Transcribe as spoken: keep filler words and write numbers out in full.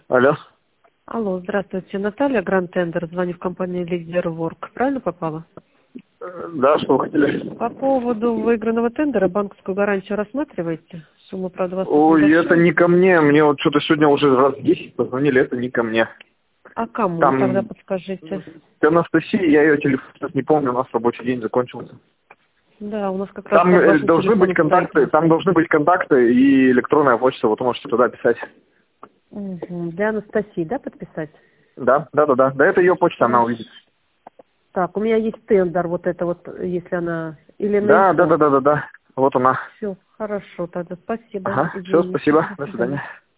Алло. Алло, здравствуйте, Наталья, Гранд Тендер, звоню в компанию Лидер Ворк. Правильно попала? Э, Да, что вы хотели? По поводу выигранного тендера банковскую гарантию рассматриваете? Сумма, правда, у вас тут Ой, это небольшая. не ко мне. Мне вот что-то сегодня уже раз десять позвонили, это не ко мне. А кому тогда Там подскажите? к Анастасии, я ее телефон сейчас не помню, у нас рабочий день закончился. Да, у нас как раз Там под э, вашим должны быть телефоном стоит. контакты, там должны быть контакты и электронная почта, вот вы можете туда писать. Угу. Для Анастасии, да, подписать? Да, да, да, да. Да, это ее почта, она Хорошо. увидит. Так, у меня есть тендер, вот это вот, если она... Или на Да, да, инфо. да, да, да, да. Вот она. Все, хорошо, тогда спасибо. Ага, все, Извините. спасибо, До до свидания. свидания.